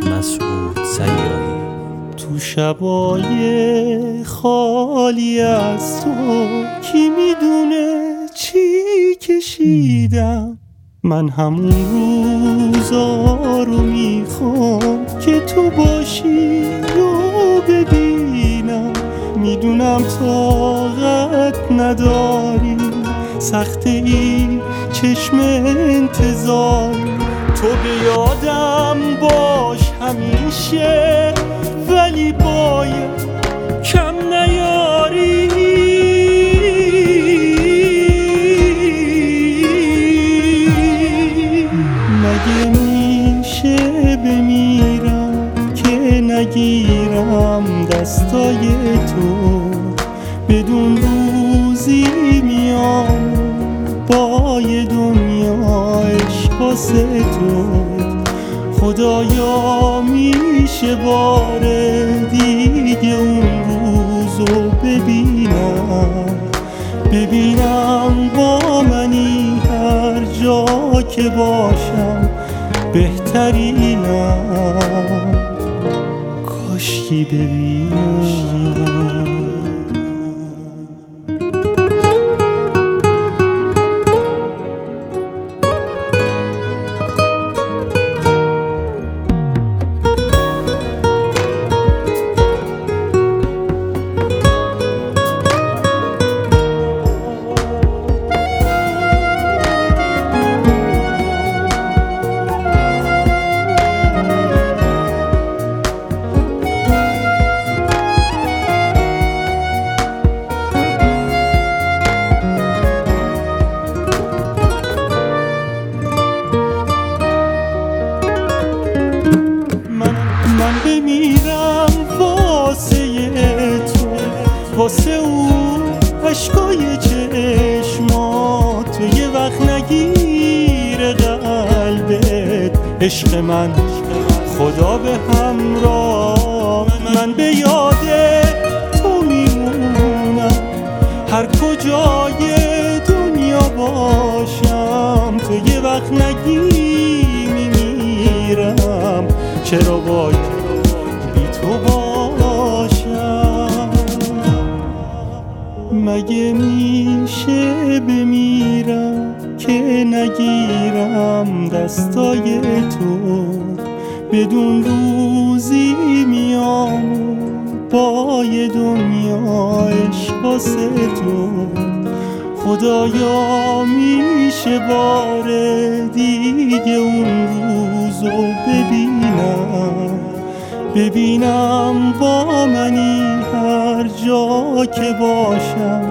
مسعود سیاحی. تو شبای خالی از تو کی میدونه چی کشیدم. من همون روزا رو میخوام که تو باشی و ببینم. میدونم طاقت نداری، سخته ای چشم انتظار. تو به یادم باش همیشه، ولی باید کم نیاری. مگه میشه بمیرم که نگیرم دستای تو؟ بدون روزی میام با یه دنیا عشق واسه تو. خدایا میشه بار دیگه اون روزو ببینم با منی هر جا که باشم بهترینم. کاشکی ببینم. من بمیرم واسه تو، واسه اون عشقای چشمات. تو یه وقت نگیره قلبت عشق من، خدا به همراه. من به یاد تو میمونم هر کجای دنیا باشم. تو یه وقت نگی میمیرم، چرا باید بی تو باشم؟ مگه میشه بمیرم که نگیرم دستای تو؟ بدون روزی میام با یه دنیا عشق واسه تو. خدایا میشه بار دیگه اون روزو ببینم با منی هر جا که باشم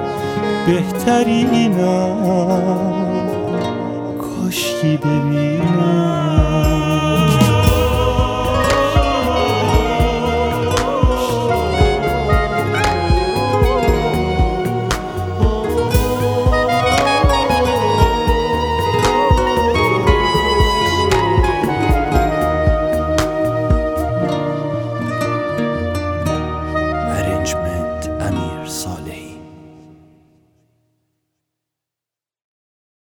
بهترینم. کاشکی ببینم.